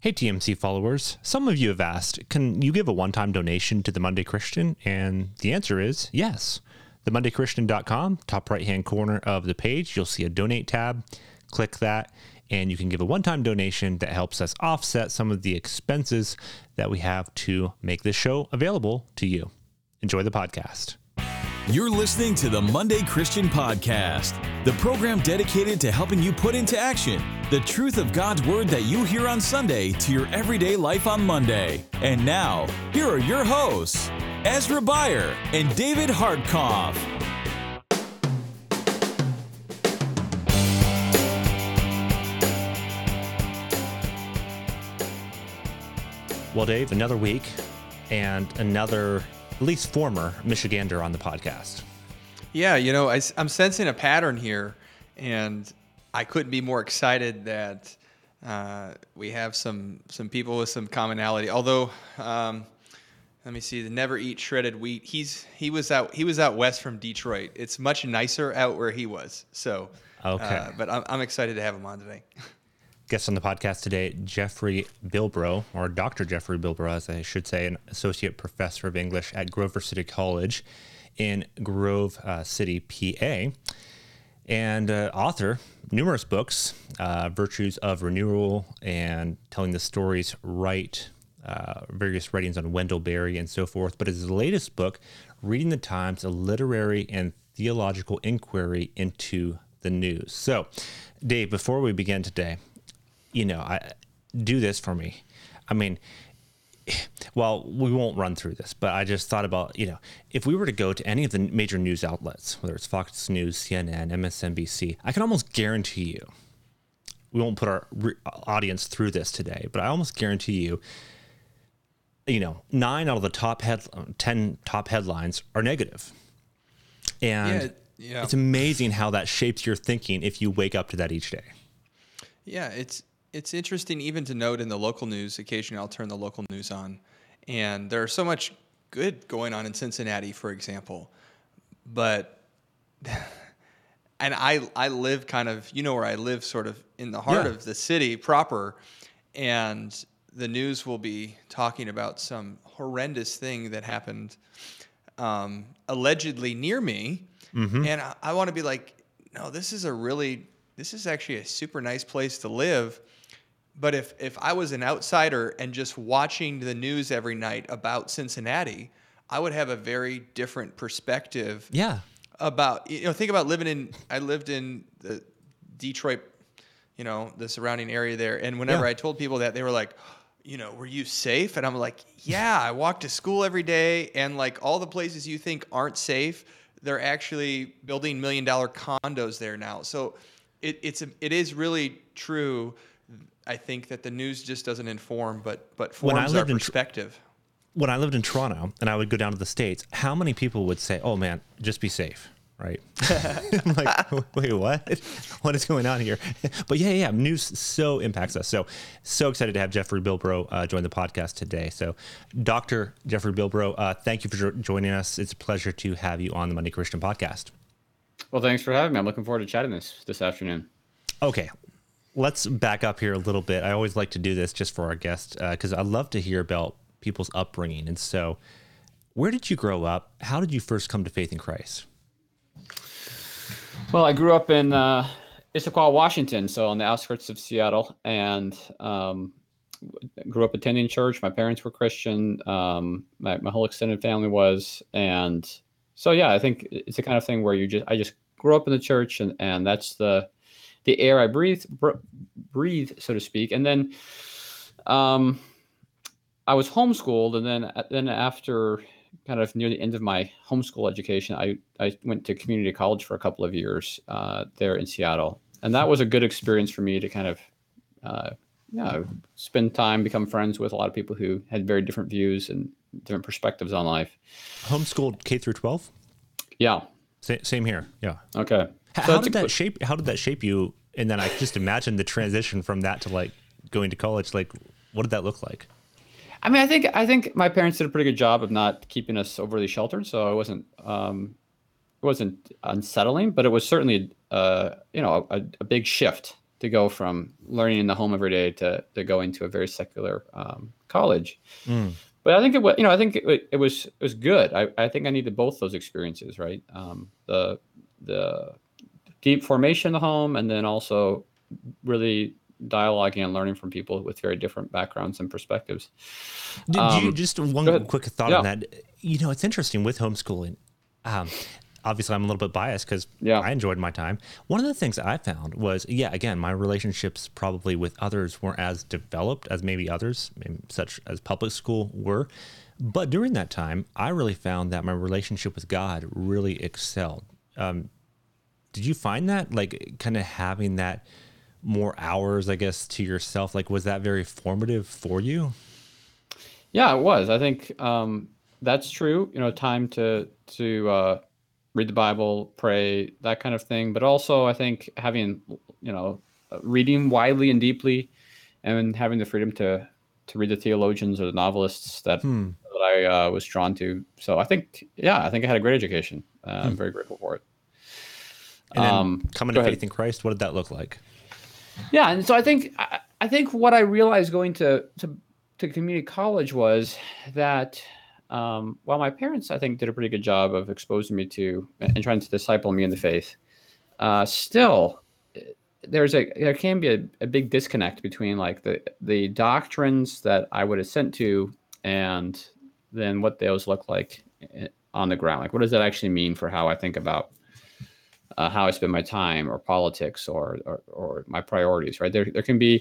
Hey, TMC followers. Some of you have asked, can you give a one-time donation to the Monday Christian? And the answer is yes. TheMondayChristian.com, top right-hand corner of the page, you'll see a donate tab. Click that, and you can give a one-time donation that helps us offset some of the expenses that we have to make this show available to you. Enjoy the podcast. You're listening to the Monday Christian Podcast, the program dedicated to helping you put into action the truth of God's Word that you hear on Sunday to your everyday life on Monday. And now, here are your hosts, Ezra Beyer and David Hartkoff. Well, Dave, another week and another, at least former, Michigander on the podcast. Yeah, I'm sensing a pattern here, and I couldn't be more excited that we have some people with some commonality. Although, let me see, the Never Eat Shredded Wheat. He was out west from Detroit. It's much nicer out where he was. So, okay, but I'm excited to have him on today. Guest on the podcast today, Jeffrey Bilbrough, or Dr. Jeffrey Bilbrough, as I should say, an associate professor of English at Grover City College in Grove City, PA, and author numerous books, Virtues of Renewal and Telling the Stories Right, various writings on Wendell Berry and so forth. But his latest book, Reading the Times, a literary and theological inquiry into the news. So, Dave, before we begin today, I do this for me. I mean, well, we won't run through this, but I just thought about, if we were to go to any of the major news outlets, whether it's Fox News, CNN, MSNBC, I can almost guarantee you, we won't put our audience through this today, but I almost guarantee you, 9 out of the 10 top headlines are negative. And it's amazing how that shapes your thinking if you wake up to that each day. Yeah, it's interesting even to note in the local news, occasionally I'll turn the local news on, and there's so much good going on in Cincinnati, for example. But, and I live kind of, where I live sort of in the heart of the city proper, and the news will be talking about some horrendous thing that happened allegedly near me. Mm-hmm. And I want to be like, no, this is actually a super nice place to live. But if I was an outsider and just watching the news every night about Cincinnati, I would have a very different perspective. Yeah. About, think about I lived in the Detroit, the surrounding area there. And whenever I told people that, they were like, were you safe? And I'm like, yeah, I walk to school every day. And like all the places you think aren't safe, they're actually building $1 million condos there now. So it is really true. I think that the news just doesn't inform, but forms our perspective. When I lived in Toronto and I would go down to the States, how many people would say, "Oh man, just be safe," right? I'm like, wait, what? What is going on here? But yeah, news so impacts us. So excited to have Jeffrey Bilbrough join the podcast today. So, Dr. Jeffrey Bilbrough, thank you for joining us. It's a pleasure to have you on the Monday Christian Podcast. Well, thanks for having me. I'm looking forward to chatting this afternoon. Okay. Let's back up here a little bit. I always like to do this just for our guests because I love to hear about people's upbringing. And so, where did you grow up? How did you first come to faith in Christ? Well, I grew up in Issaquah, Washington, so on the outskirts of Seattle, and grew up attending church. My parents were Christian. My whole extended family was. And so, yeah, I think it's the kind of thing where I just grew up in the church, and that's the air I breathe, so to speak. And then I was homeschooled, and then after kind of near the end of my homeschool education, I went to community college for a couple of years there in Seattle. And that was a good experience for me to kind of spend time, become friends with a lot of people who had very different views and different perspectives on life. Homeschooled K through 12? Yeah. Same here. Yeah. Okay. How did that shape you? And then I just imagine the transition from that to like going to college. Like, what did that look like? I mean, I think my parents did a pretty good job of not keeping us overly sheltered, so it wasn't unsettling, but it was certainly a big shift to go from learning in the home every day to going to a very secular college. But I think it was good. I think I needed both those experiences, right? The deep formation in the home, and then also really dialoguing and learning from people with very different backgrounds and perspectives. Do you just one quick thought Yeah. on that? It's interesting with homeschooling. Obviously, I'm a little bit biased because I enjoyed my time. One of the things I found was, again, my relationships probably with others weren't as developed as maybe others, such as public school were. But during that time, I really found that my relationship with God really excelled. Did you find that, like, kind of having that more hours, I guess, to yourself, like, was that very formative for you? Yeah, it was. I think that's true. Time to read the Bible, pray, that kind of thing. But also, I think having reading widely and deeply, and having the freedom to read the theologians or the novelists that I was drawn to. So I think I had a great education. I'm very grateful for it. And then coming to Go ahead. faith in Christ, what did that look like? Yeah, and so I think what I realized going to community college was that while my parents, I think, did a pretty good job of exposing me to and trying to disciple me in the faith, still there can be a big disconnect between like the doctrines that I would assent to and then what those look like on the ground. Like, what does that actually mean for how I think about how I spend my time, or politics, or my priorities, right? There can be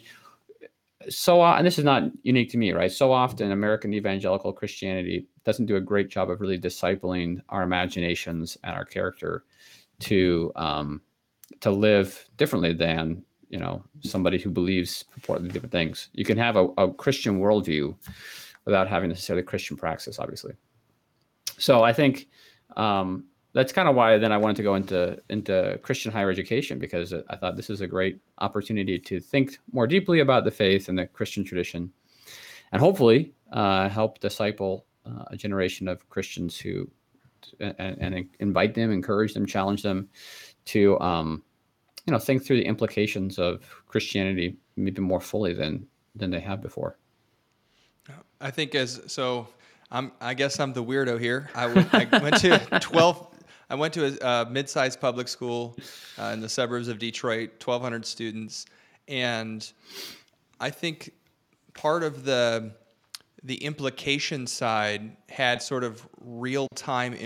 and this is not unique to me, right? So often American evangelical Christianity doesn't do a great job of really discipling our imaginations and our character to live differently than somebody who believes purportedly different things. You can have a Christian worldview without having necessarily Christian praxis, obviously. So I think that's kind of why then I wanted to go into Christian higher education, because I thought this is a great opportunity to think more deeply about the faith and the Christian tradition, and hopefully help disciple a generation of Christians who and invite them, encourage them, challenge them to think through the implications of Christianity maybe more fully than they have before. I think I guess I'm the weirdo here. I went to 12. I went to a mid-sized public school in the suburbs of Detroit, 1,200 students, and I think part of the implication side had sort of real time.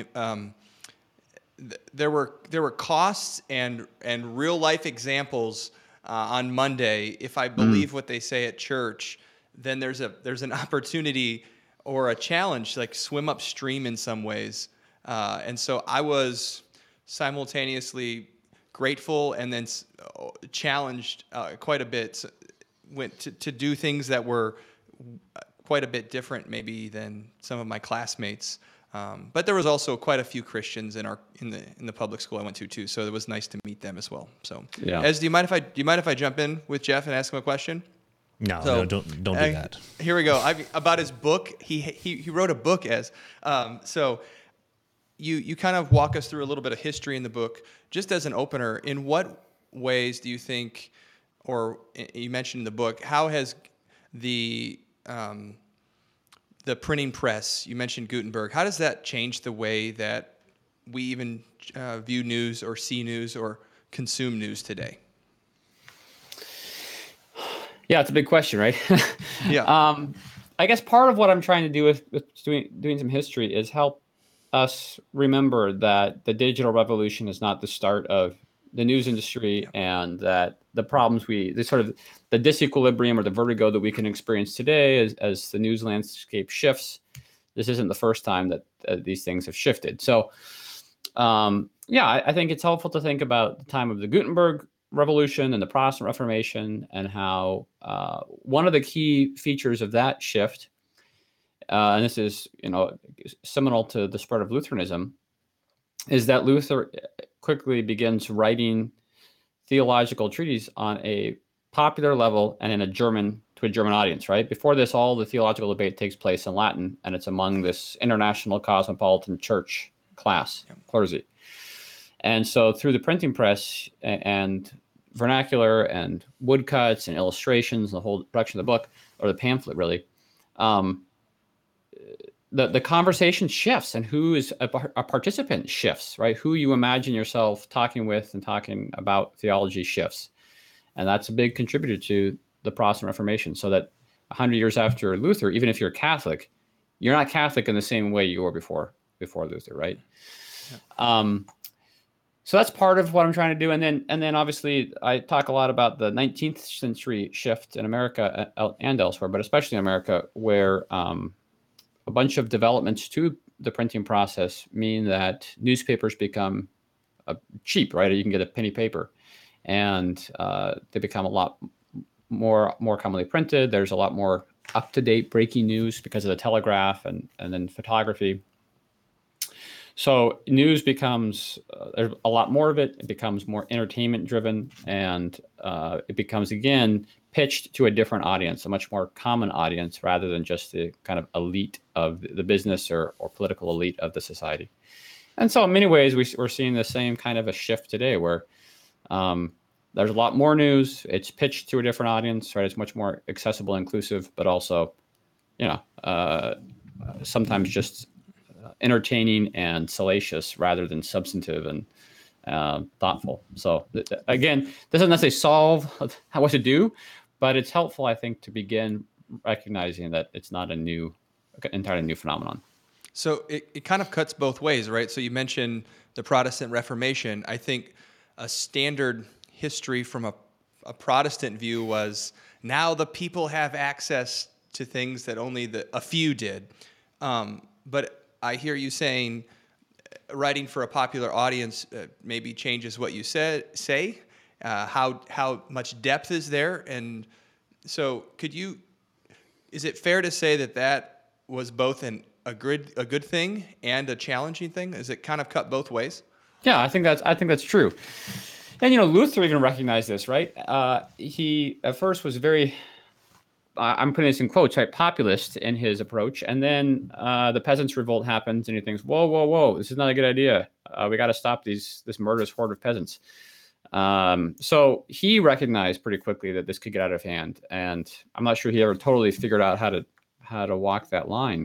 There were costs and real life examples on Monday. If I believe what they say at church, then there's an opportunity or a challenge to like swim upstream in some ways. And so I was simultaneously grateful and then challenged quite a bit. Went to do things that were quite a bit different maybe than some of my classmates. But there was also quite a few Christians in the public school I went to too. So it was nice to meet them as well. So, Ez, do you mind if I jump in with Jeff and ask him a question? No, don't do that. Here we go. About his book. He wrote a book, Ez. So you kind of walk us through a little bit of history in the book, just as an opener. In what ways do you think, or you mentioned in the book, how has the printing press, you mentioned Gutenberg, how does that change the way that we even view news or see news or consume news today? Yeah, it's a big question, right? Yeah. I guess part of what I'm trying to do with doing some history is help us remember that the digital revolution is not the start of the news industry, and that the problems the disequilibrium or the vertigo that we can experience today as the news landscape shifts, this isn't the first time that these things have shifted. So, I think it's helpful to think about the time of the Gutenberg Revolution and the Protestant Reformation, and how one of the key features of that shift, and this is seminal to the spread of Lutheranism, is that Luther quickly begins writing theological treatises on a popular level and to a German audience, right? Before this, all the theological debate takes place in Latin, and it's among this international cosmopolitan church class, clergy. And so through the printing press and vernacular and woodcuts and illustrations, the whole production of the book or the pamphlet, really, the conversation shifts, and who is a participant shifts, right? Who you imagine yourself talking with and talking about theology shifts. And that's a big contributor to the Protestant Reformation. So that 100 years after Luther, even if you're Catholic, you're not Catholic in the same way you were before Luther, right? Yeah. So that's part of what I'm trying to do. And then obviously I talk a lot about the 19th century shift in America and elsewhere, but especially in America, where a bunch of developments to the printing process mean that newspapers become cheap, right? You can get a penny paper, and they become a lot more commonly printed. There's a lot more up-to-date breaking news because of the telegraph and then photography. So news becomes, there's a lot more of it. It becomes more entertainment driven, and it becomes, again, pitched to a different audience, a much more common audience, rather than just the kind of elite of the business or political elite of the society. And so in many ways, we're seeing the same kind of a shift today, where there's a lot more news. It's pitched to a different audience, right? It's much more accessible, inclusive, but also, sometimes just entertaining and salacious rather than substantive and thoughtful. So again, doesn't necessarily solve what to do, but it's helpful, I think, to begin recognizing that it's not entirely new phenomenon. So it kind of cuts both ways, right? So you mentioned the Protestant Reformation. I think a standard history from a Protestant view was, now the people have access to things that only a few did. But I hear you saying writing for a popular audience maybe changes what you say. How much depth is there? And so is it fair to say that was both a good thing and a challenging thing? Is it kind of cut both ways? Yeah, I think that's true. And Luther even recognized this, right? He at first was very, I'm putting this in quotes, right, populist in his approach, and then the peasants' revolt happens, and he thinks, whoa, this is not a good idea. We got to stop this murderous horde of peasants. So he recognized pretty quickly that this could get out of hand, and I'm not sure he ever totally figured out how to walk that line.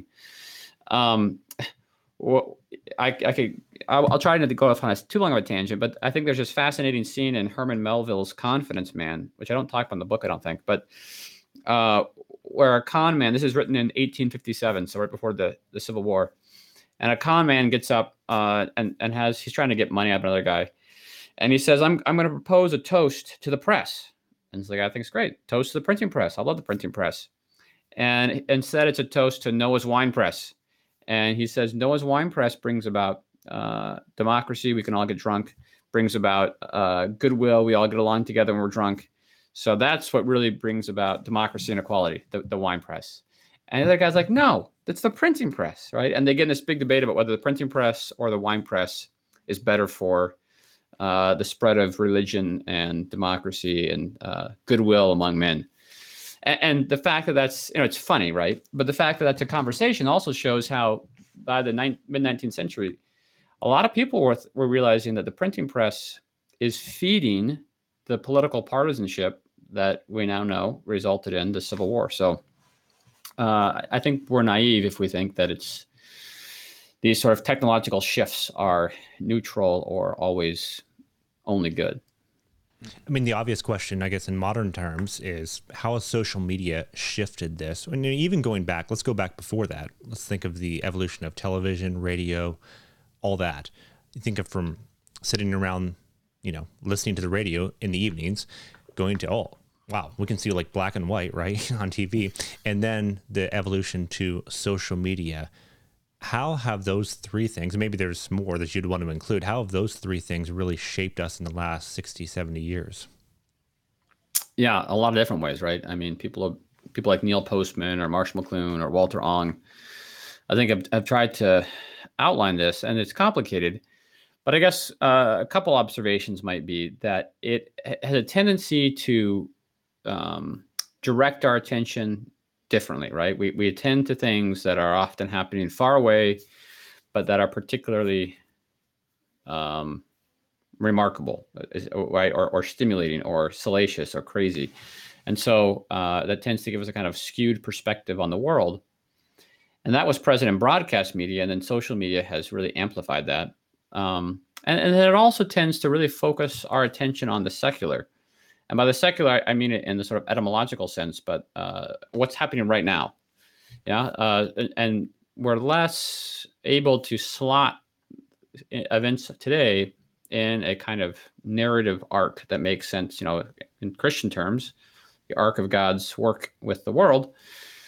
I'll try not to go off on too long of a tangent, but I think there's this fascinating scene in Herman Melville's Confidence Man, which I don't talk about in the book, I don't think, but where a con man, this is written in 1857, so right before the Civil War, and a con man gets up and he's trying to get money out of another guy, and he says, I'm going to propose a toast to the press. And the guy thinks, great, toast to the printing press. I love the printing press. And instead, it's a toast to Noah's wine press. And he says, Noah's wine press brings about democracy. We can all get drunk. Brings about goodwill. We all get along together when we're drunk. So that's what really brings about democracy and equality, the wine press. And the other guy's like, no, that's the printing press, right? And they get in this big debate about whether the printing press or the wine press is better for the spread of religion and democracy and goodwill among men. And the fact that that's, it's funny, right? But the fact that that's a conversation also shows how by the mid-19th century, a lot of people were realizing that the printing press is feeding the political partisanship that we now know resulted in the Civil War. So I think we're naive if we think that it's these sort of technological shifts are neutral or always only good. I mean, the obvious question, I guess, in modern terms is how has social media shifted this? And even going back, let's go back before that. Let's think of the evolution of television, radio, all that. You think of from sitting around, listening to the radio in the evenings, going to, oh, wow, we can see like black and white, right, on TV. And then the evolution to social media. How have those three things, maybe there's more that you'd want to include, how have those three things really shaped us in the last 60, 70 years? Yeah, a lot of different ways, right? I mean, people like Neil Postman or Marshall McLuhan or Walter Ong, I think I've tried to outline this, and it's complicated. But I guess a couple observations might be that it has a tendency to direct our attention differently, right? We attend to things that are often happening far away, but that are particularly remarkable, right, or stimulating, or salacious, or crazy. And so that tends to give us a kind of skewed perspective on the world. And that was present in broadcast media, and then social media has really amplified that. And then it also tends to really focus our attention on the secular. And by the secular, I mean it in the sort of etymological sense, but what's happening right now. Yeah. And we're less able to slot events today in a kind of narrative arc that makes sense, in Christian terms, the arc of God's work with the world.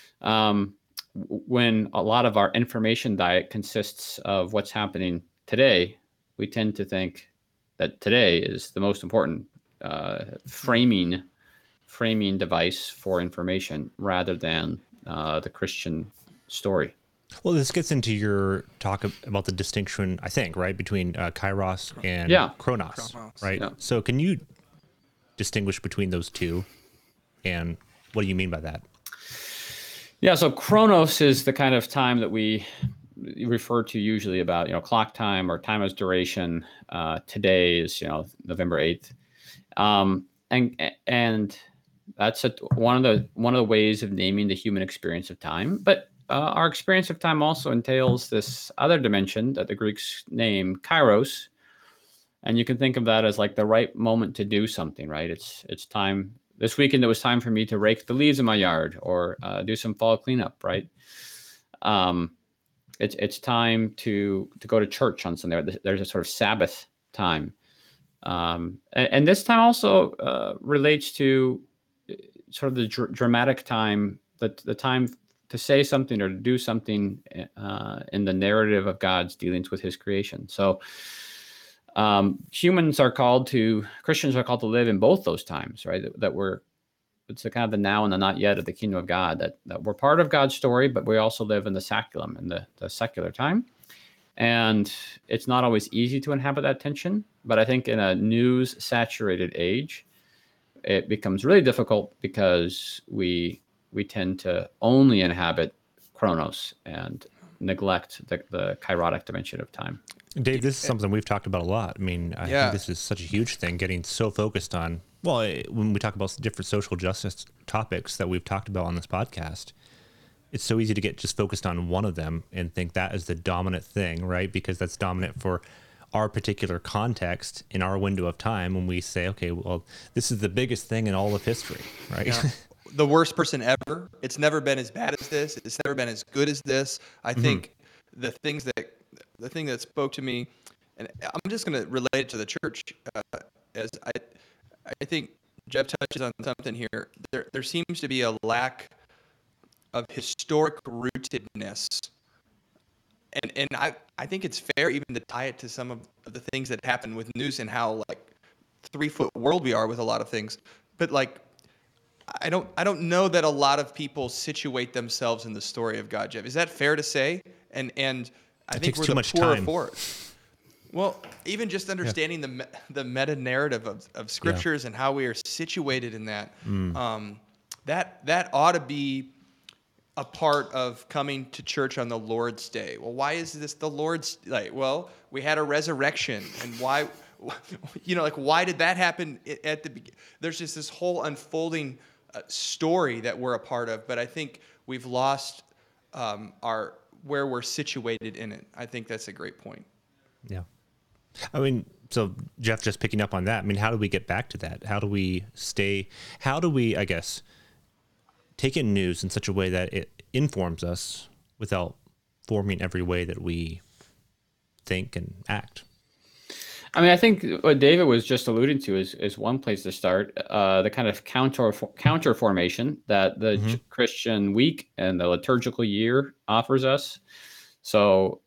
When a lot of our information diet consists of what's happening today, we tend to think that today is the most important framing device for information rather than the Christian story. Well, this gets into your talk about the distinction, I think, right, between kairos and chronos, right? Yeah. So can you distinguish between those two, and what do you mean by that? Yeah, so chronos is the kind of time that we refer to usually about, clock time or time as duration. Today is, November 8th. And that's one of the ways of naming the human experience of time. But our experience of time also entails this other dimension that the Greeks name kairos. And you can think of that as like the right moment to do something, right? It's time. This weekend, it was time for me to rake the leaves in my yard or do some fall cleanup, right? It's time to go to church on Sunday. There's a sort of Sabbath time. And this time also relates to sort of the dramatic time, the time to say something or to do something in the narrative of God's dealings with his creation. So Christians are called to live in both those times, right? It's a kind of the now and the not yet of the kingdom of God, that we're part of God's story, but we also live in the saculum, in the secular time. And it's not always easy to inhabit that tension, but I think in a news-saturated age, it becomes really difficult because we tend to only inhabit chronos and neglect the kairotic dimension of time. Dave, this is something we've talked about a lot. I mean, I think this is such a huge thing, getting so focused on, when we talk about different social justice topics that we've talked about on this podcast, it's so easy to get just focused on one of them and think that is the dominant thing, right? Because that's dominant for our particular context in our window of time when we say, okay, well, this is the biggest thing in all of history, right? Yeah. The worst person ever. It's never been as bad as this. It's never been as good as this. I think the thing that spoke to me, and I'm just going to relate it to the church, as I think Jeff touches on something here. There seems to be a lack of historic rootedness, and I think it's fair even to tie it to some of the things that happen with news and how like 3-foot world we are with a lot of things. But like, I don't know that a lot of people situate themselves in the story of God, Jeff. Is that fair to say? And I think we're the poorer for it. Well, even just understanding the meta narrative of scriptures and how we are situated in that, that ought to be a part of coming to church on the Lord's Day. Well, why is this the Lord's Day? Well, we had a resurrection, and why? Why did that happen at the beginning? There's just this whole unfolding story that we're a part of, but I think we've lost where we're situated in it. I think that's a great point. Yeah. I mean, so Jeff, just picking up on that, I mean, how do we get back to that? How do we, I guess, take in news in such a way that it informs us without forming every way that we think and act? I mean, I think what David was just alluding to is one place to start, the kind of counter formation that the Christian week and the liturgical year offers us. So,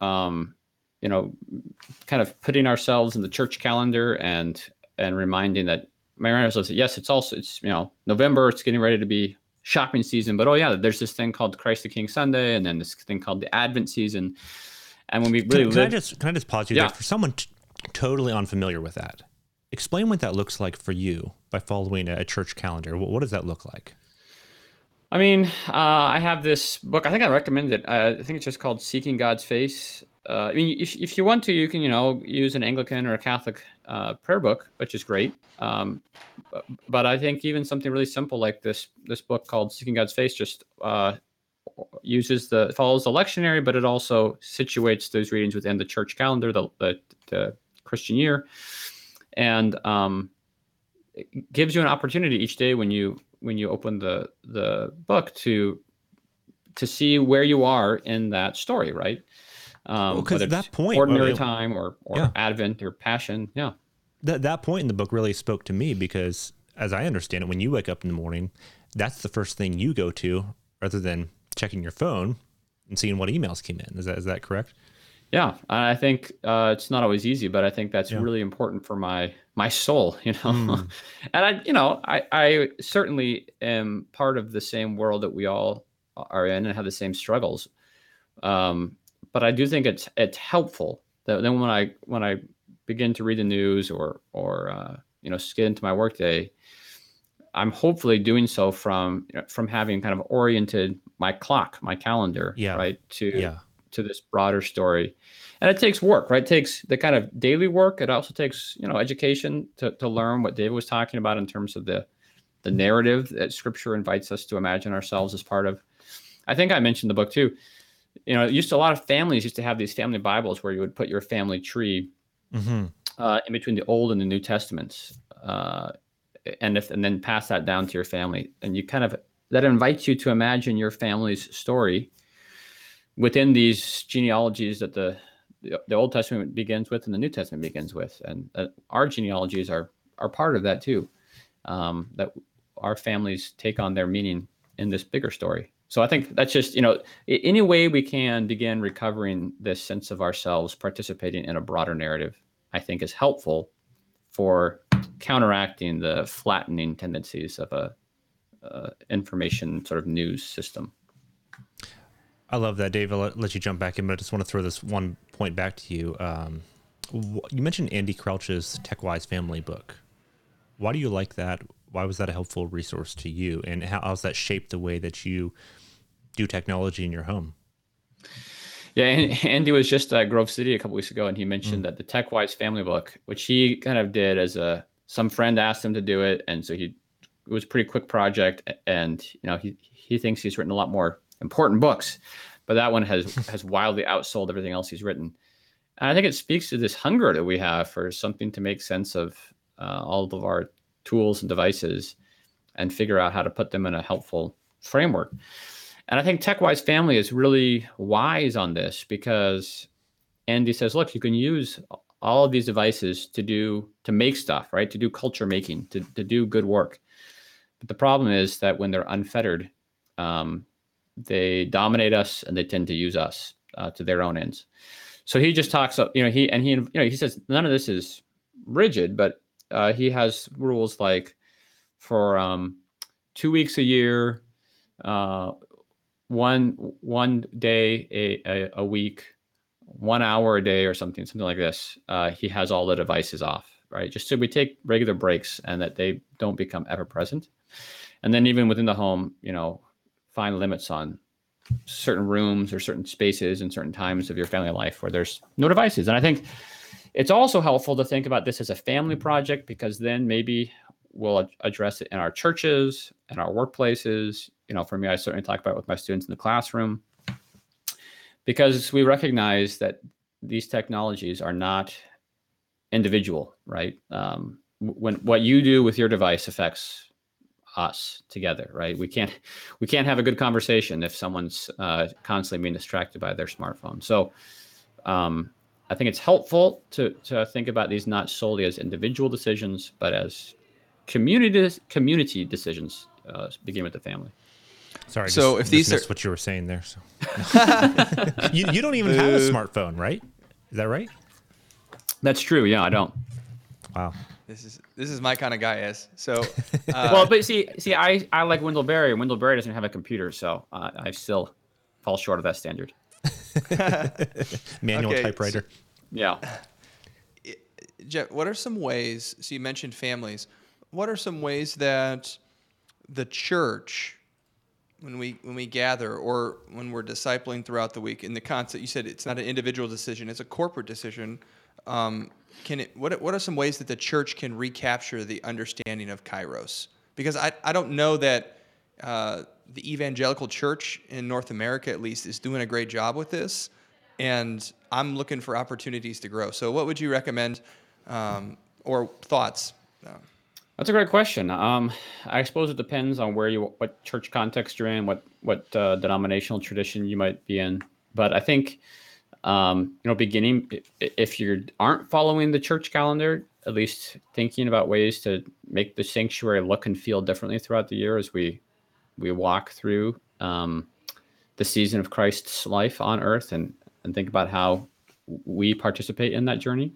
kind of putting ourselves in the church calendar and reminding ourselves that, yes, it's November, it's getting ready to be shopping season, but there's this thing called Christ the King Sunday, and then this thing called the Advent season. And when we really can I just pause you there? For someone totally unfamiliar with that, explain what that looks like for you by following a church calendar. What does that look like? I mean, I have this book. I think I recommend it. I think it's just called Seeking God's Face. I mean, if you want to, you can use an Anglican or a Catholic prayer book, which is great. But I think even something really simple like this book called Seeking God's Face just follows the lectionary, but it also situates those readings within the church calendar, the Christian year, and it gives you an opportunity each day when you open the book to see where you are in that story, right? Because that point, ordinary time or Advent or Passion, that point in the book really spoke to me because, as I understand it, when you wake up in the morning, that's the first thing you go to, rather than checking your phone and seeing what emails came in. Is that correct? Yeah, I think it's not always easy, but I think that's really important for my soul, And I certainly am part of the same world that we all are in and have the same struggles. But I do think it's helpful that then when I begin to read the news or get into my workday, I'm hopefully doing so from having kind of oriented my clock, my calendar, right, to this broader story. And it takes work, right? It takes the kind of daily work. It also takes, education to learn what David was talking about in terms of the narrative that Scripture invites us to imagine ourselves as part of. I think I mentioned the book too. A lot of families used to have these family Bibles where you would put your family tree in between the Old and the New Testaments, and then pass that down to your family. And you that invites you to imagine your family's story within these genealogies that the Old Testament begins with and the New Testament begins with. And our genealogies are part of that too, that our families take on their meaning in this bigger story. So I think that's just, any way we can begin recovering this sense of ourselves participating in a broader narrative, I think is helpful for counteracting the flattening tendencies of a information sort of news system. I love that, Dave. I'll let you jump back in, but I just want to throw this one point back to you. You mentioned Andy Crouch's TechWise family book. Why do you like that? Why was that a helpful resource to you? And how's that shaped the way that you do technology in your home? Yeah, Andy was just at Grove City a couple weeks ago, and he mentioned that the TechWise family book, which he kind of did as some friend asked him to do it, and so it was a pretty quick project, and he thinks he's written a lot more important books, but that one has wildly outsold everything else he's written. And I think it speaks to this hunger that we have for something to make sense of all of our tools and devices and figure out how to put them in a helpful framework. And I think TechWise Family is really wise on this because Andy says, look, you can use all of these devices to make stuff, right? To do culture making, to do good work. But the problem is that when they're unfettered, they dominate us and they tend to use us to their own ends. So he just talks, he says none of this is rigid, but he has rules like for 2 weeks a year, one day a week, 1 hour a day or something like this. He has all the devices off, right? Just so we take regular breaks and that they don't become ever present. And then even within the home, find limits on certain rooms or certain spaces and certain times of your family life where there's no devices. And I think it's also helpful to think about this as a family project because then maybe we'll address it in our churches and our workplaces. For me, I certainly talk about it with my students in the classroom because we recognize that these technologies are not individual, right? When what you do with your device affects us together, right? We can't have a good conversation if someone's constantly being distracted by their smartphone. So I think it's helpful to think about these not solely as individual decisions, but as community decisions, beginning with the family. Sorry, so if these missed what you were saying there. So. you don't even have a smartphone, right? Is that right? That's true. Yeah, I don't. Wow. This is my kind of guy, as so. Well, but see, I like Wendell-Berry, and Wendell-Berry doesn't have a computer, so I still fall short of that standard. Manual typewriter. So, yeah. Jeff, what are some ways? So you mentioned families. What are some ways that the church when we gather or when we're discipling throughout the week, in the concept you said it's not an individual decision, it's a corporate decision. What are some ways that the church can recapture the understanding of Kairos? Because I don't know that the evangelical church in North America, at least, is doing a great job with this, and I'm looking for opportunities to grow. So what would you recommend, or thoughts? That's a great question. I suppose it depends on what church context you're in, what denominational tradition you might be in. But I think, beginning, if you aren't following the church calendar, at least thinking about ways to make the sanctuary look and feel differently throughout the year as we walk through the season of Christ's life on earth and think about how we participate in that journey.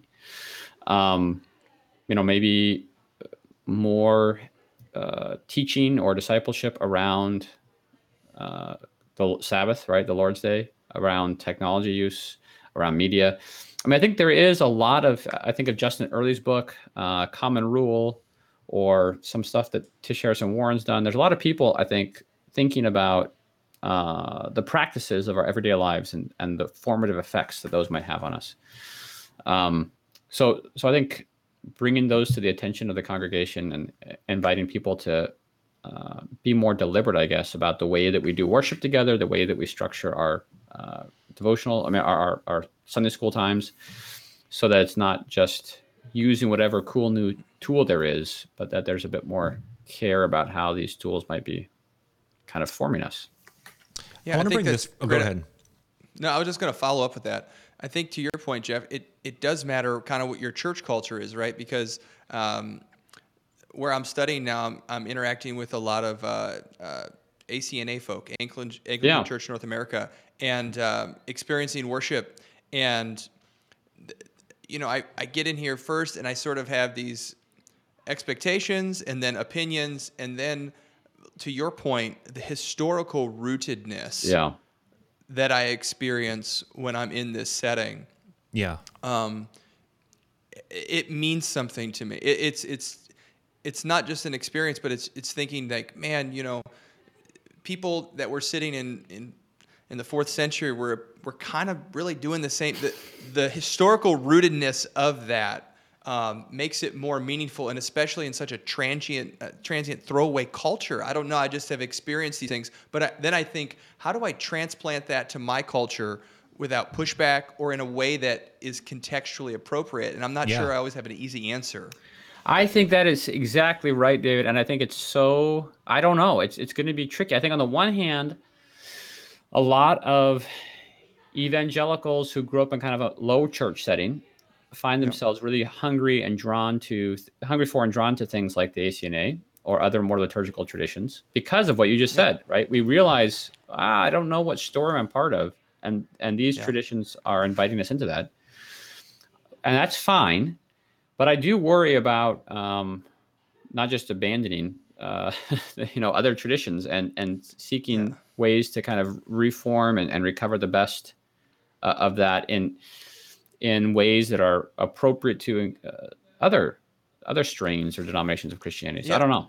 Maybe more teaching or discipleship around the Sabbath, right? The Lord's Day, around technology use, around media. I mean, I think there is a lot of, I think of Justin Early's book, Common Rule, or some stuff that Tish Harrison Warren's done. There's a lot of people, I think, thinking about the practices of our everyday lives and the formative effects that those might have on us. So I think bringing those to the attention of the congregation and inviting people to be more deliberate, I guess, about the way that we do worship together, the way that we structure our devotional, our Sunday school times, so that it's not just using whatever cool new tool there is, but that there's a bit more care about how these tools might be kind of forming us. Yeah, I want to bring this. Go ahead. No, I was just going to follow up with that. I think to your point, Jeff, it does matter kind of what your church culture is, right? Because where I'm studying now, I'm interacting with a lot of ACNA folk, Anglican Church North America, and experiencing worship. And, I get in here first and I sort of have these expectations and then opinions. And then to your point, the historical rootedness that I experience when I'm in this setting. Yeah. It means something to me. It's not just an experience, but it's thinking like, man, people that were sitting in the 4th century were kind of really doing the same. The historical rootedness of that makes it more meaningful, and especially in such a transient throwaway culture. I don't know. I just have experienced these things, but then I think, how do I transplant that to my culture without pushback or in a way that is contextually appropriate? And I'm not sure I always have an easy answer. I think that is exactly right, David. And I think I don't know. It's going to be tricky. I think on the one hand, a lot of evangelicals who grew up in kind of a low church setting find themselves really hungry for and drawn to things like the ACNA or other more liturgical traditions because of what you just said, right? We realize, I don't know what story I'm part of. And these traditions are inviting us into that. And that's fine. But I do worry about not just abandoning, other traditions and seeking ways to kind of reform and recover the best of that in ways that are appropriate to other strains or denominations of Christianity. So I don't know.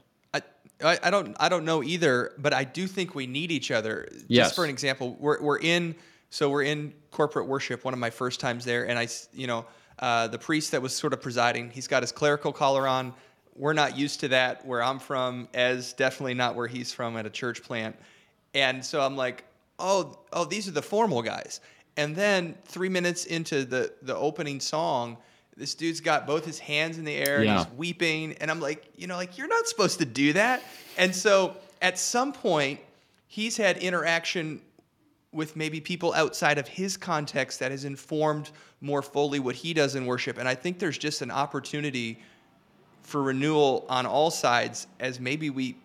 I don't know either, but I do think we need each other. Just for an example, we're in corporate worship, one of my first times there, and the priest that was sort of presiding, he's got his clerical collar on. We're not used to that where I'm from, as definitely not where he's from at a church plant. And so I'm like, oh, these are the formal guys. And then 3 minutes into the opening song, this dude's got both his hands in the air and he's weeping. And I'm like, you're not supposed to do that. And so at some point, he's had interaction with maybe people outside of his context that has informed more fully what he does in worship. And I think there's just an opportunity for renewal on all sides, as maybe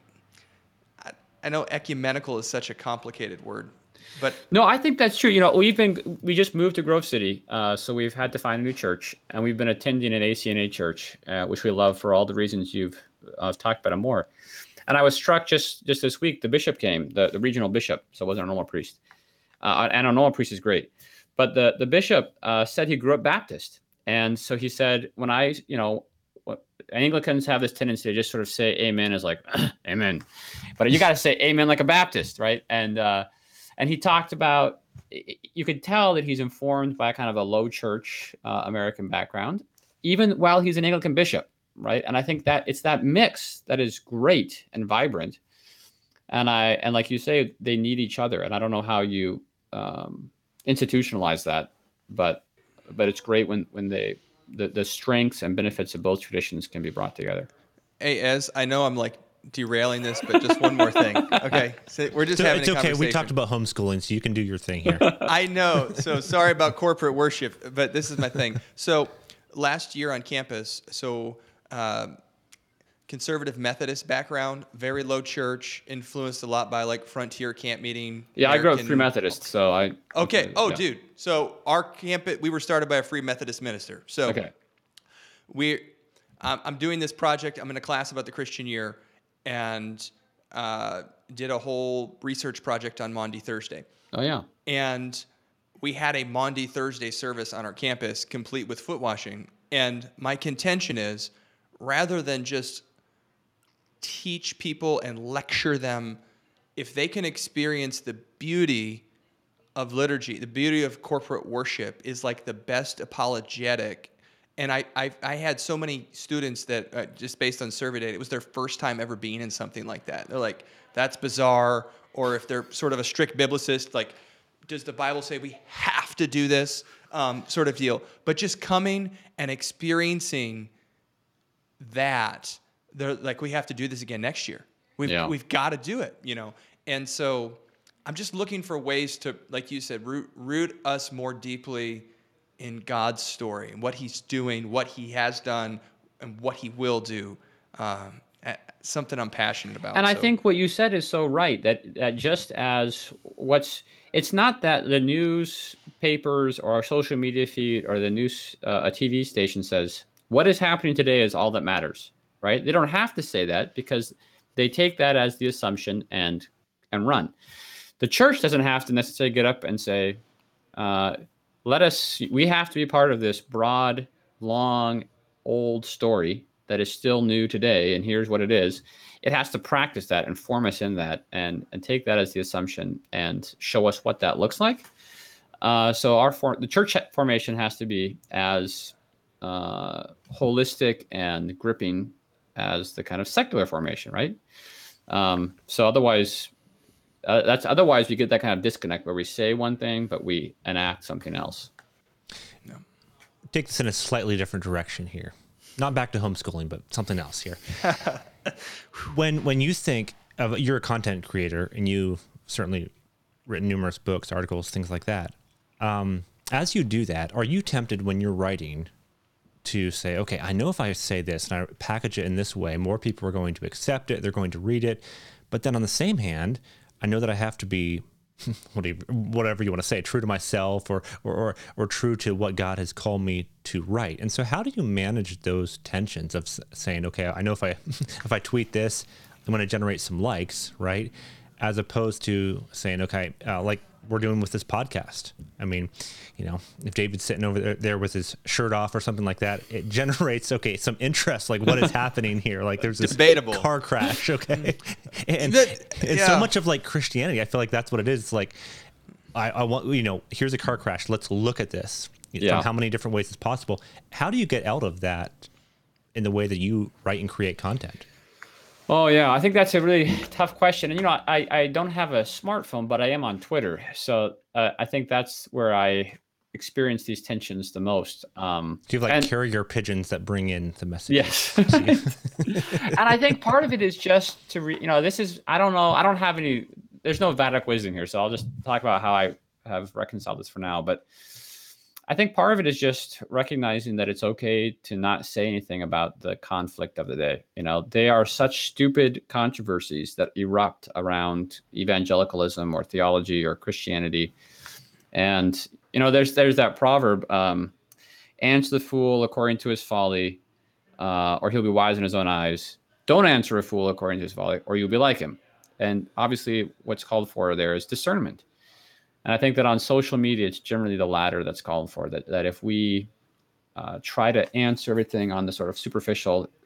I know ecumenical is such a complicated word, but no, I think that's true. We just moved to Grove City, so we've had to find a new church, and we've been attending an ACNA church, which we love for all the reasons you've talked about and more. And I was struck just this week, the bishop came, the regional bishop, so it wasn't a normal priest. And a normal priest is great. But the bishop said he grew up Baptist. And so he said, when Anglicans have this tendency to just sort of say amen as like, amen. But you got to say amen like a Baptist, right? And he talked about, you could tell that he's informed by kind of a low church American background, even while he's an Anglican bishop, right? And I think that it's that mix that is great and vibrant. And like you say, they need each other. And I don't know how you institutionalize that, but it's great when the strengths and benefits of both traditions can be brought together. Hey, Ez, I know I'm like derailing this, but just one more thing. Okay, so we're just having a conversation. It's okay. We talked about homeschooling, so you can do your thing here. I know. So sorry about corporate worship, but this is my thing. So last year on campus, conservative Methodist background, very low church, influenced a lot by like Frontier Camp Meeting. Yeah, I grew up Free Methodist, so I. Okay. Oh, yeah. Dude. So our campus, we were started by a Free Methodist minister. So okay. I'm doing this project. I'm in a class about the Christian year, and did a whole research project on Maundy Thursday. Oh yeah. And we had a Maundy Thursday service on our campus, complete with foot washing. And my contention is, rather than just teach people and lecture them, if they can experience the beauty of liturgy, the beauty of corporate worship is like the best apologetic. And I had so many students that just based on survey data, it was their first time ever being in something like that. They're like, that's bizarre. Or if they're sort of a strict biblicist, like, does the Bible say we have to do this sort of deal? But just coming and experiencing that, they're like, we have to do this again next year. We've got to do it, you know? And so I'm just looking for ways to, like you said, root us more deeply in God's story and what he's doing, what he has done, and what he will do. Something I'm passionate about. And I think what you said is so right, that just as it's not that the newspapers or our social media feed or the news, a TV station says, what is happening today is all that matters, right? They don't have to say that because they take that as the assumption and run. The church doesn't have to necessarily get up and say, we have to be part of this broad, long, old story that is still new today, and here's what it is. It has to practice that and form us in that and take that as the assumption and show us what that looks like. So the church formation has to be as holistic and gripping as the kind of secular formation, right? So otherwise we get that kind of disconnect where we say one thing, but we enact something else. No. Take this in a slightly different direction here. Not back to homeschooling, but something else here. When you think of, you're a content creator and you've certainly written numerous books, articles, things like that. As you do that, are you tempted when you're writing to say, okay, I know if I say this and I package it in this way, more people are going to accept it, they're going to read it. But then on the same hand, I know that I have to be whatever you want to say, true to myself or true to what God has called me to write. And so how do you manage those tensions of saying, okay, I know if I tweet this, I'm going to generate some likes, right? As opposed to saying, okay, like we're doing with this podcast. I mean, you know, if David's sitting over there with his shirt off or something like that, it generates, okay, some interest, like what is happening here? Like there's this debatable car crash, okay? And so much of like Christianity, I feel like that's what it is. It's like, I want, you know, here's a car crash. Let's look at this from how many different ways as possible. How do you get out of that in the way that you write and create content? Oh, yeah. I think that's a really tough question. And, you know, I don't have a smartphone, but I am on Twitter. So I think that's where I experience these tensions the most. Do you have like carrier pigeons that bring in the message? Yes. And I think part of it is just to, I don't know. I don't have any, there's no Vedic wisdom here. So I'll just talk about how I have reconciled this for now. But I think part of it is just recognizing that it's okay to not say anything about the conflict of the day. You know, they are such stupid controversies that erupt around evangelicalism or theology or Christianity. And, you know, there's that proverb, answer the fool according to his folly, or he'll be wise in his own eyes. Don't answer a fool according to his folly, or you'll be like him. And obviously what's called for there is discernment. And I think that on social media, it's generally the latter that's called for, that if we try to answer everything on the sort of superficial,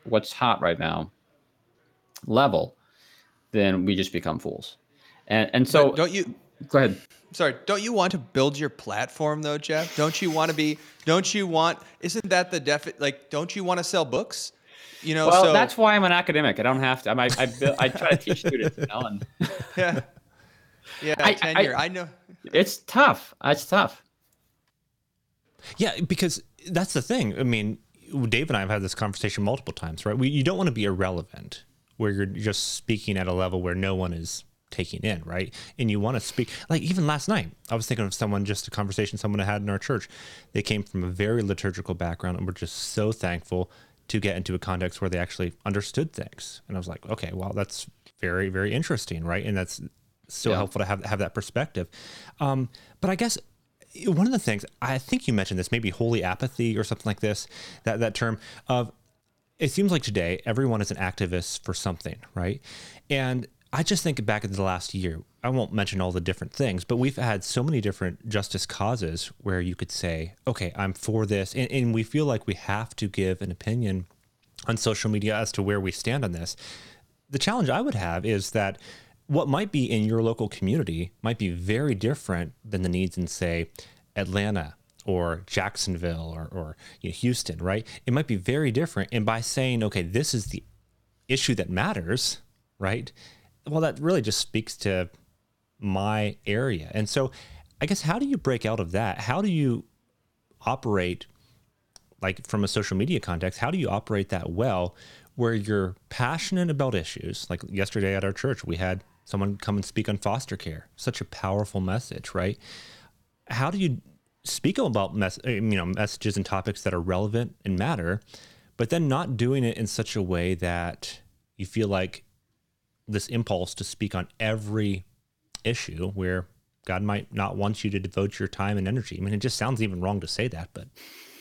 what's hot right now level, then we just become fools. And so But don't you? Go ahead. Sorry, don't you want to build your platform though, Jeff? Don't you want to be? Don't you want? Isn't that the like? Don't you want to sell books? Well, so that's why I'm an academic. I don't have to. I try to teach students, and yeah, tenure. I know. It's tough. It's tough. Yeah, because that's the thing. I mean, Dave and I have had this conversation multiple times, right? You don't want to be irrelevant, where you're just speaking at a level where no one is taking in, right? And you want to speak, like even last night, I was thinking of just a conversation someone had in our church. They came from a very liturgical background and were just so thankful to get into a context where they actually understood things. And I was like, okay, well, that's very, very interesting, right? And that's so helpful to have that perspective. But I guess one of the things, I think you mentioned this, maybe holy apathy or something like this, that term of, it seems like today everyone is an activist for something, right? And I just think back in the last year, I won't mention all the different things, but we've had so many different justice causes where you could say, okay, I'm for this. And we feel like we have to give an opinion on social media as to where we stand on this. The challenge I would have is that what might be in your local community might be very different than the needs in, say, Atlanta or Jacksonville or Houston, right? It might be very different. And by saying, okay, this is the issue that matters, right? Well, that really just speaks to my area. And so I guess, how do you break out of that? How do you operate, like from a social media context, how do you operate that well, where you're passionate about issues? Like yesterday at our church, we had someone come and speak on foster care. Such a powerful message, right? How do you speak about messages and topics that are relevant and matter, but then not doing it in such a way that you feel like this impulse to speak on every issue where God might not want you to devote your time and energy? I mean, it just sounds even wrong to say that, but.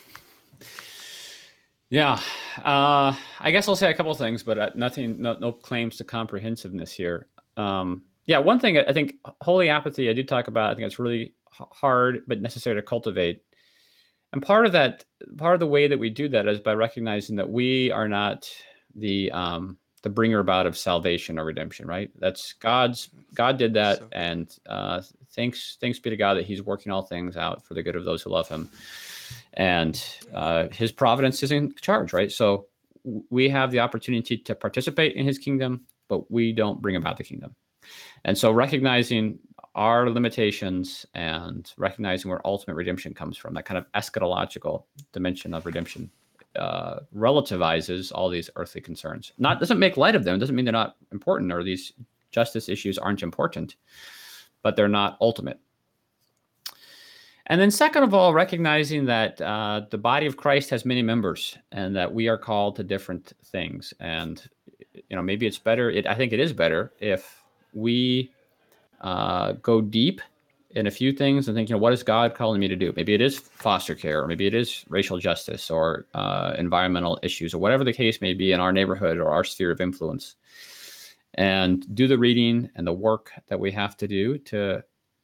Yeah, I guess I'll say a couple of things, but no claims to comprehensiveness here. One thing I think, holy apathy, I do talk about. I think it's really hard but necessary to cultivate. And part of the way that we do that is by recognizing that we are not the bringer about of salvation or redemption, right? That's God did that, and thanks be to God that He's working all things out for the good of those who love Him, and His providence is in charge, right? So we have the opportunity to participate in His kingdom, but we don't bring about the kingdom. And so recognizing our limitations and recognizing where ultimate redemption comes from, that kind of eschatological dimension of redemption, relativizes all these earthly concerns. Doesn't make light of them. Doesn't mean they're not important or these justice issues aren't important, but they're not ultimate. And then second of all, recognizing that the body of Christ has many members and that we are called to different things. And, maybe it's better. I think it is better if we go deep in a few things and think, what is God calling me to do? Maybe it is foster care, or maybe it is racial justice or environmental issues, or whatever the case may be in our neighborhood or our sphere of influence. And do the reading and the work that we have to do to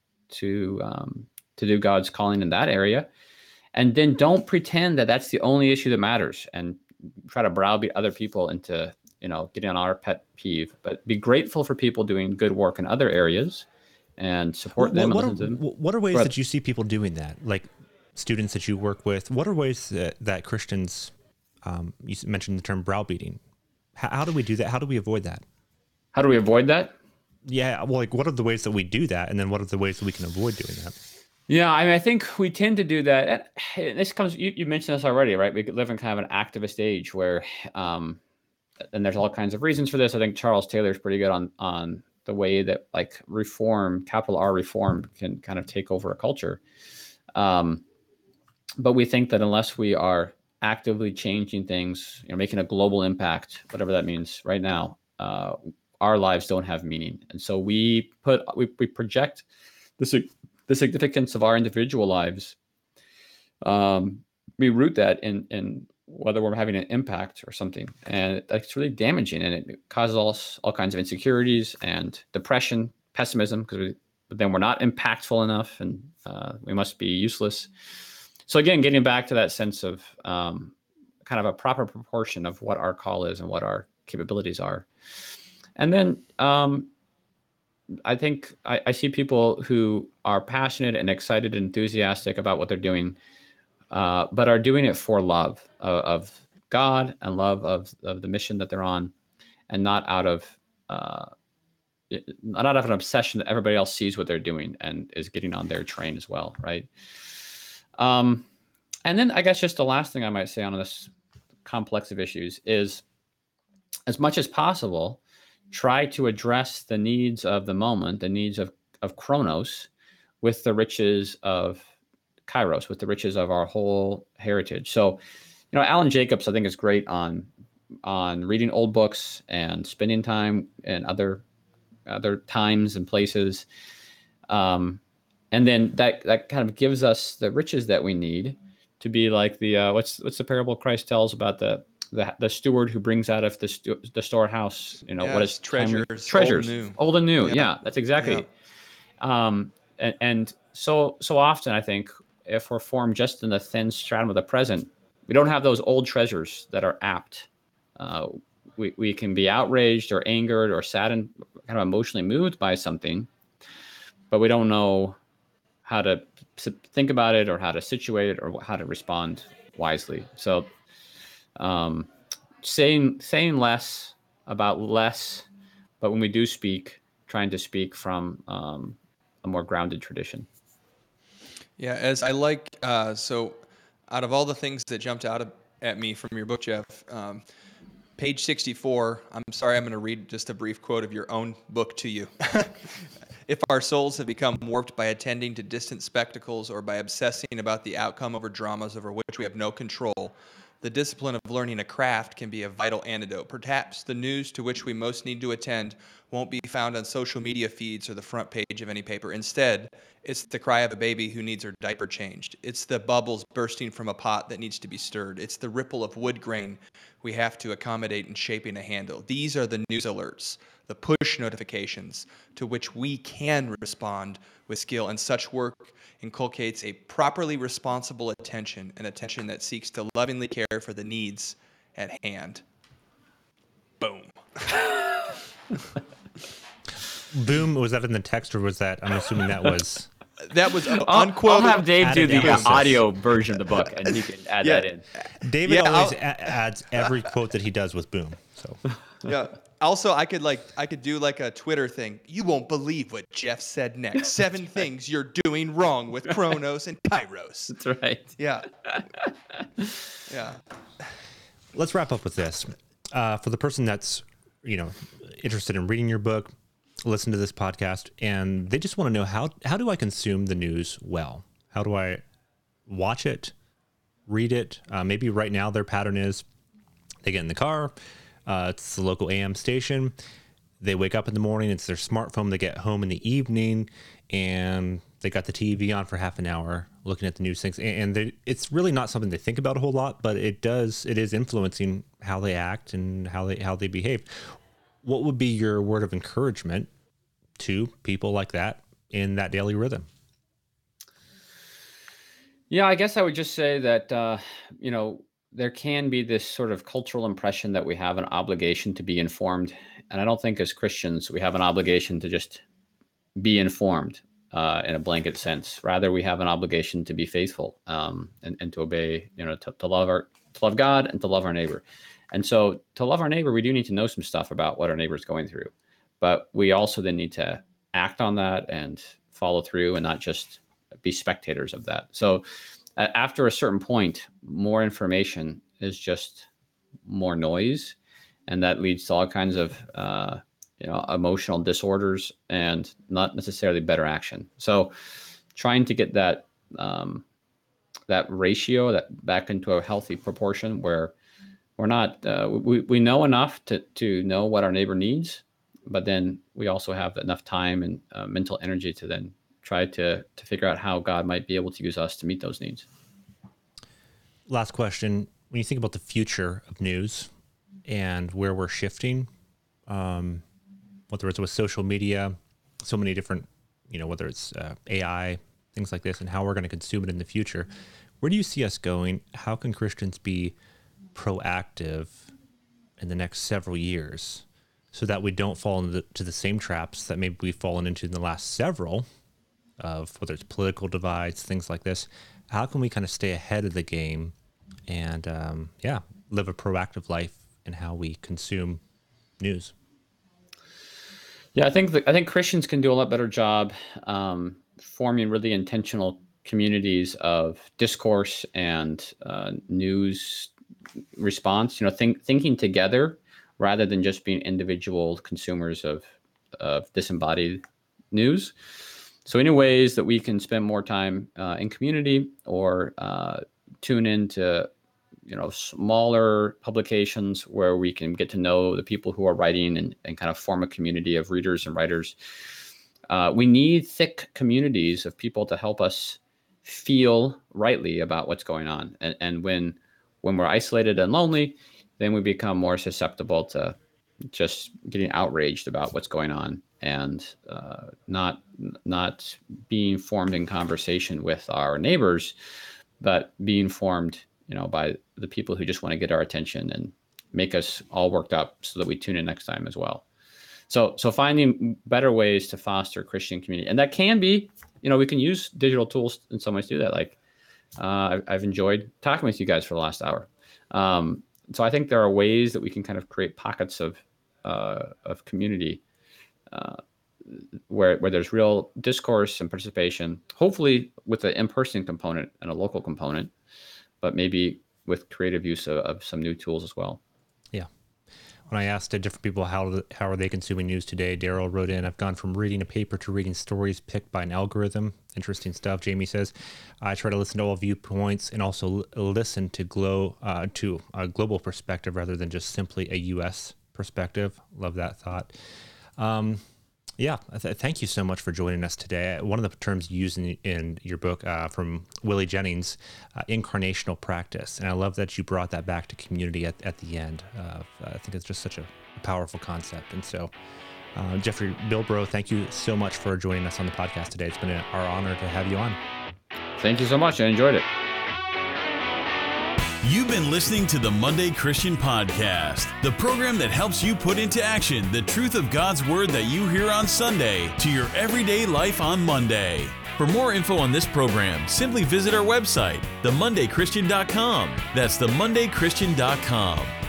do God's calling in that area. And then don't pretend that that's the only issue that matters and try to browbeat other people into, getting on our pet peeve, but be grateful for people doing good work in other areas and support them. What are ways that you see people doing that? Like students that you work with, what are ways that Christians, you mentioned the term browbeating. How do we do that? How do we avoid that? How do we avoid that? Yeah. Well, what are the ways that we do that? And then what are the ways that we can avoid doing that? Yeah, I think we tend to do that. And this comes, you mentioned this already, right? We live in kind of an activist age where, and there's all kinds of reasons for this. I think Charles Taylor is pretty good on the way that like reform, capital R reform, can kind of take over a culture. But we think that unless we are actively changing things, making a global impact, whatever that means right now, our lives don't have meaning. And so we project the significance of our individual lives. We root that in whether we're having an impact or something, and that's really damaging, and it causes all kinds of insecurities and depression, pessimism, because then we're not impactful enough, and we must be useless. So again, getting back to that sense of kind kind of a proper proportion of what our call is and what our capabilities are. And then I think I see people who are passionate and excited and enthusiastic about what they're doing, but are doing it for love of God and love of the mission that they're on, and not out of an obsession that everybody else sees what they're doing and is getting on their train as well, right? And then I guess just the last thing I might say on this complex of issues is, as much as possible, try to address the needs of the moment, the needs of Chronos, with the riches of Kairos, with the riches of our whole heritage. So, Alan Jacobs, I think, is great on reading old books and spending time in other times and places. And then that kind of gives us the riches that we need to be like the what's the parable Christ tells about the steward who brings out of the storehouse, what is treasures, old and new. Yeah, that's exactly. Yeah. And so often I think if we're formed just in the thin stratum of the present, we don't have those old treasures that are apt. We can be outraged or angered or saddened, kind of emotionally moved by something, but we don't know how to think about it or how to situate it or how to respond wisely. So saying less about less, but when we do speak, trying to speak from a more grounded tradition. Yeah, as I like, so out of all the things that jumped out at me from your book, Jeff, page 64, I'm sorry, I'm going to read just a brief quote of your own book to you. If our souls have become warped by attending to distant spectacles or by obsessing about the outcome over dramas over which we have no control, the discipline of learning a craft can be a vital antidote. Perhaps the news to which we most need to attend won't be found on social media feeds or the front page of any paper. Instead, it's the cry of a baby who needs her diaper changed. It's the bubbles bursting from a pot that needs to be stirred. It's the ripple of wood grain we have to accommodate in shaping a handle. These are the news alerts, the push notifications to which we can respond with skill, and such work inculcates a properly responsible attention, an attention that seeks to lovingly care for the needs at hand. Boom. Boom, was that in the text, or was that, I'm assuming that was... That was unquoted. I'll have Dave do the audio version of the book, and he can add that in. David always adds every quote that he does with boom. So yeah. Also, I could do like a Twitter thing. You won't believe what Jeff said next. 7 things you're doing wrong with Chronos and Kairos. That's right. Yeah. Yeah. Let's wrap up with this. For the person that's, interested in reading your book, listen to this podcast, and they just want to know how do I consume the news well? How do I watch it, read it? Maybe right now their pattern is they get in the car, it's the local AM station, they wake up in the morning, it's their smartphone, they get home in the evening, and they got the TV on for half an hour looking at the news things, and it's really not something they think about a whole lot, but it is influencing how they act and how they behave. What would be your word of encouragement to people like that in that daily rhythm? Yeah, I guess I would just say that, there can be this sort of cultural impression that we have an obligation to be informed. And I don't think as Christians, we have an obligation to just be informed in a blanket sense. Rather, we have an obligation to be faithful and to obey, to love God and to love our neighbor. And so to love our neighbor, we do need to know some stuff about what our neighbor is going through. But we also then need to act on that and follow through and not just be spectators of that. So after a certain point, more information is just more noise. And that leads to all kinds of, emotional disorders and not necessarily better action. So trying to get that ratio that back into a healthy proportion where we're not, we know enough to know what our neighbor needs, but then we also have enough time and mental energy to then try to figure out how God might be able to use us to meet those needs. Last question. When you think about the future of news and where we're shifting, whether it's with social media, so many different, whether it's AI, things like this, and how we're going to consume it in the future, where do you see us going? How can Christians be proactive in the next several years so that we don't fall into the same traps that maybe we've fallen into in the last several, of whether it's political divides, things like this? How can we kind of stay ahead of the game and, live a proactive life in how we consume news? Yeah, I think Christians can do a lot better job forming really intentional communities of discourse and news response. Thinking together rather than just being individual consumers of disembodied news. So any ways that we can spend more time in community or tune into smaller publications where we can get to know the people who are writing and kind of form a community of readers and writers. We need thick communities of people to help us feel rightly about what's going on. And when we're isolated and lonely, then we become more susceptible to just getting outraged about what's going on and not being formed in conversation with our neighbors, but being formed by the people who just want to get our attention and make us all worked up so that we tune in next time as well. So finding better ways to foster Christian community. And that can be, we can use digital tools in some ways to do that. Like I've enjoyed talking with you guys for the last hour. So I think there are ways that we can kind of create pockets of community where there's real discourse and participation, hopefully with an in-person component and a local component, but maybe with creative use of some new tools as well. Yeah. When I asked different people how are they consuming news today, Daryl wrote in, I've gone from reading a paper to reading stories picked by an algorithm. Interesting stuff. Jamie says, I try to listen to all viewpoints and also listen to a global perspective rather than just simply a U.S. perspective. Love that thought. Thank you so much for joining us today. One of the terms used in your book from Willie Jennings, incarnational practice. And I love that you brought that back to community at the end. I think it's just such a powerful concept. And so, Jeffrey Bilbrough, thank you so much for joining us on the podcast today. It's been our honor to have you on. Thank you so much. I enjoyed it. You've been listening to the Monday Christian Podcast, the program that helps you put into action the truth of God's Word that you hear on Sunday to your everyday life on Monday. For more info on this program, simply visit our website, themondaychristian.com. That's themondaychristian.com.